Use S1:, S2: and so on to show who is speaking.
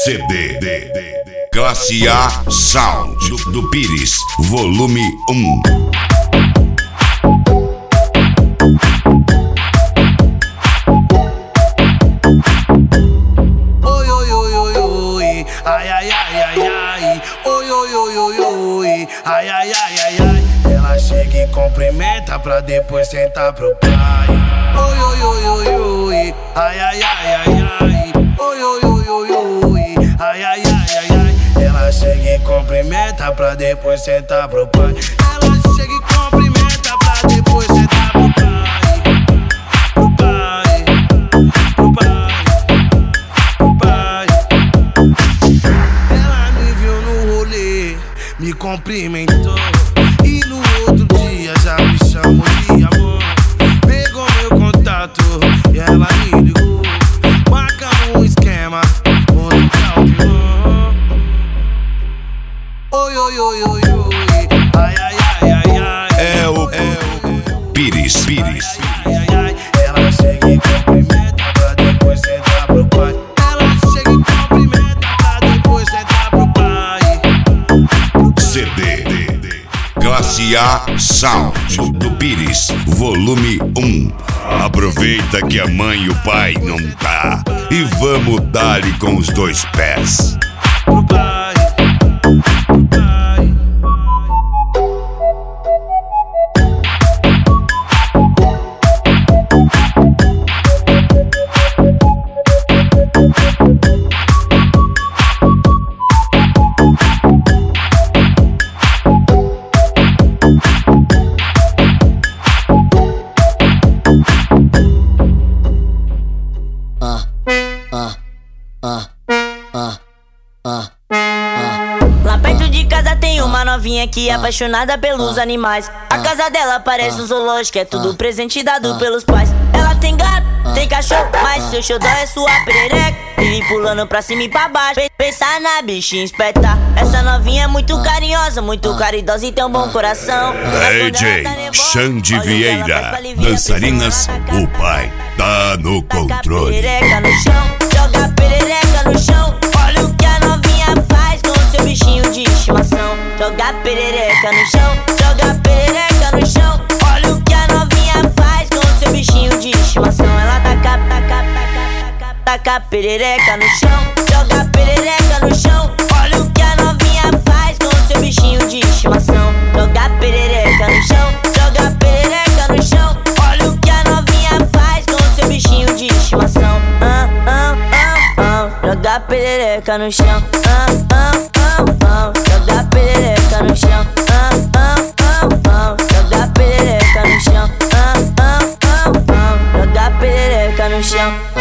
S1: CD Classe A Sound do Pires, volume 1.
S2: Oi, oi, oi, oi, oi, ai, ai, ai, ai, ai. Oi, oi, oi, oi, oi, ai, ai, ai, ai, ai. Ela chega e cumprimenta pra depois sentar pro pai. Oi, oi, oi, oi, oi, ai, ai, ai, ai, ai. Oi, oi, oi, oi, oi, ai, ai, ai, ai, ai. Ela chega e cumprimenta pra depois sentar pro pai. Ela chega e cumprimenta pra depois sentar pro pai. Pro pai, pro pai. Ela me viu no rolê, me cumprimentou, e no outro dia já me chamou de amor. Pegou meu contato e ela me ligou, marcamos um esquema, outro caldeirão. Oi, oi, oi, oi, oi, ai, ai, ai, ai, ai.
S1: É o Pires.
S2: Ai, ai, ai. Ela chega e cumprimenta pra depois sentar pro pai. Ela chega e cumprimenta pra depois sentar pro pai.
S1: CD Classe A Sound do Pires, volume 1. Aproveita que a mãe e o pai não tá e vamos dar-lhe com os dois pés.
S2: Pro pai, pro pai.
S3: Lá perto de casa tem uma novinha que é apaixonada pelos animais. A casa dela parece um zoológico, é tudo presente dado pelos pais. Ela tem gato, tem cachorro, mas seu xodó é sua perereca. Vive pulando pra cima e pra baixo, pensar na bichinha espetar. Essa novinha é muito carinhosa, muito caridosa e tem um bom coração.
S1: DJ Xande Vieira, dançarinas, o pai tá no controle.
S3: Perereca no chão, joga perereca no chão. Olha o que a novinha faz com o seu bichinho de estimação. Joga perereca no chão, joga perereca no chão. Olha o que a novinha faz com o seu bichinho de estimação. Ela taca perereca no chão, joga perereca no chão. Olha o que a novinha faz com o seu bichinho de estimação. Joga perereca no chão, joga perereca no chão. Olha o que a novinha faz com o seu bichinho de estimação. Joga perereca no chão, joga perereca no chão, joga perereca no chão, joga perereca no chão.